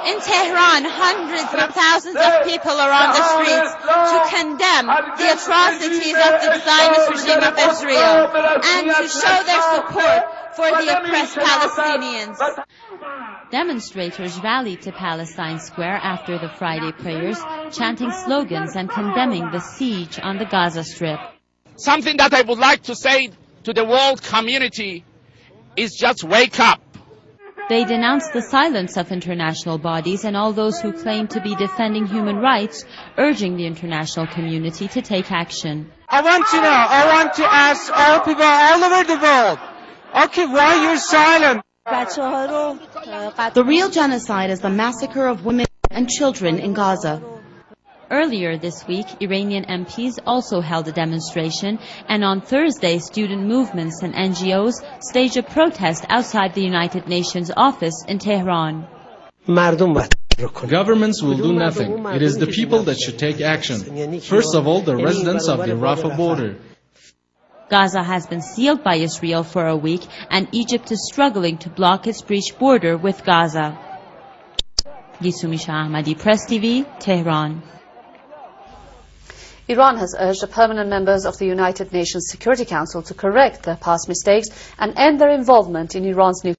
In Tehran, hundreds of thousands of people are on the streets to condemn the atrocities of the Zionist regime of Israel and to show their support for the oppressed Palestinians. Demonstrators rallied to Palestine Square after the Friday prayers, chanting slogans and condemning the siege on the Gaza Strip. Something that I would like to say to the world community is just wake up. They denounced the silence of international bodies and all those who claim to be defending human rights, urging the international community to take action. I want to ask all people all over the world, okay, why you're silent? The real genocide is the massacre of women and children in Gaza. Earlier this week, Iranian MPs also held a demonstration, and on Thursday, student movements and NGOs staged a protest outside the United Nations office in Tehran. Governments will do nothing. It is the people that should take action. First of all, the residents of the Rafah border. Gaza has been sealed by Israel for a week, and Egypt is struggling to block its breached border with Gaza. Gisumi Shah Ahmadi, Press TV, Tehran. Iran has urged the permanent members of the United Nations Security Council to correct their past mistakes and end their involvement in Iran's nuclear